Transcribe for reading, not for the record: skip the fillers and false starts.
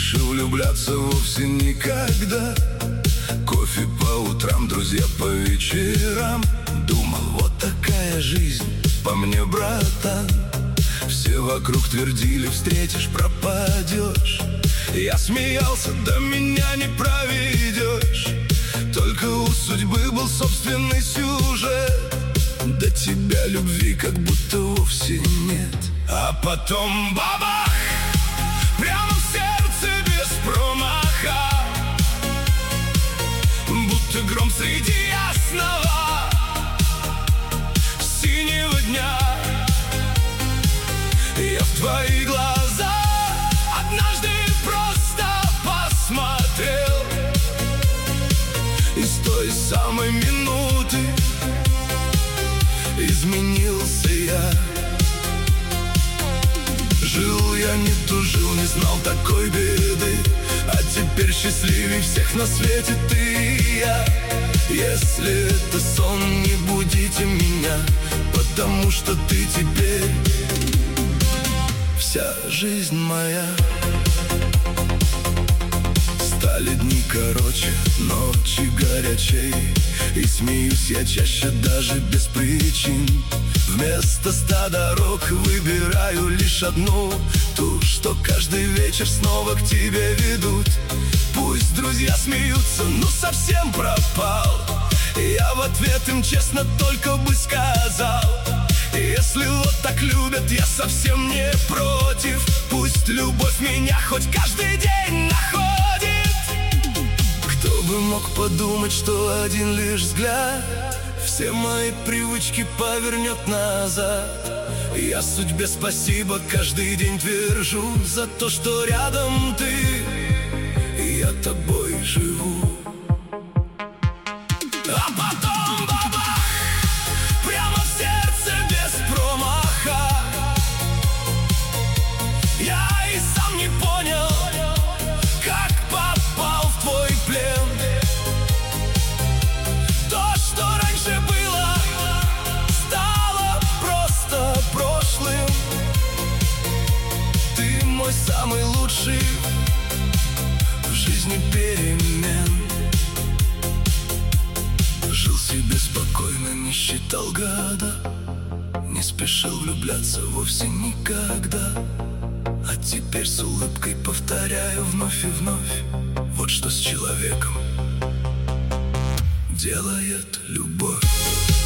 спешил влюбляться вовсе никогда. Кофе по утрам, друзья по вечерам. Думал, вот такая жизнь по мне, братан. Все вокруг твердили, встретишь, пропадешь. Я смеялся, да меня не проведешь. Только у судьбы был собственный сюжет. До тебя любви как будто вовсе нет. А потом бабах! Прямо в сердце без промаха, будто гром среди ясного синего дня. Я в твои глаза однажды просто посмотрел, и с той самой минуты изменился я. Жил я, не тужил, не знал такой беды, а теперь счастливей всех на свете ты и я. Если это сон, не будите меня, потому что ты теперь вся жизнь моя. Стали дни короче, ночи горячей, и смеюсь я чаще даже без причин. Вместо 100 дорог выбираю лишь одну, ту, что каждый вечер снова к тебе ведут. Пусть друзья смеются, ну совсем пропал. Я в ответ им честно только бы сказал: если вот так любят, я совсем не против. Пусть любовь меня хоть каждый день находит. Кто бы мог подумать, что один лишь взгляд все мои привычки повернет назад. Я судьбе спасибо каждый день твержу за то, что рядом ты, и я тобой живу. А потом бабах! Прямо в сердце без промаха. Я и сам не понял, как попал в твой плен. То, что раньше было, стало просто прошлым. Ты мой самый лучший в жизни перемен. Жил себе спокойно, не считал года, не спешил влюбляться вовсе никогда. А теперь с улыбкой повторяю вновь и вновь: вот что с человеком делает любовь.